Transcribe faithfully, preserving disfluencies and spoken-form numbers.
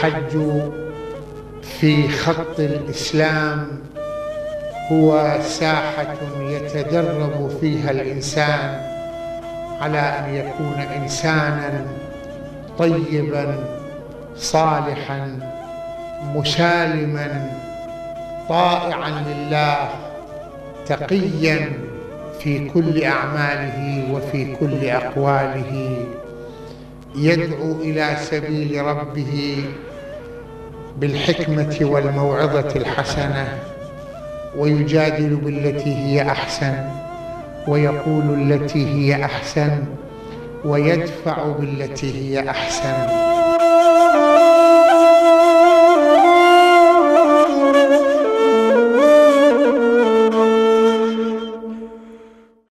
الحج في خط الإسلام هو ساحة يتدرب فيها الإنسان على أن يكون إنسانا طيبا صالحا مسالما طائعا لله تقيا في كل أعماله وفي كل أقواله، يدعو إلى سبيل ربه بالحكمة والموعظة الحسنة، ويجادل بالتي هي أحسن، ويقول التي هي أحسن، ويدفع بالتي هي أحسن.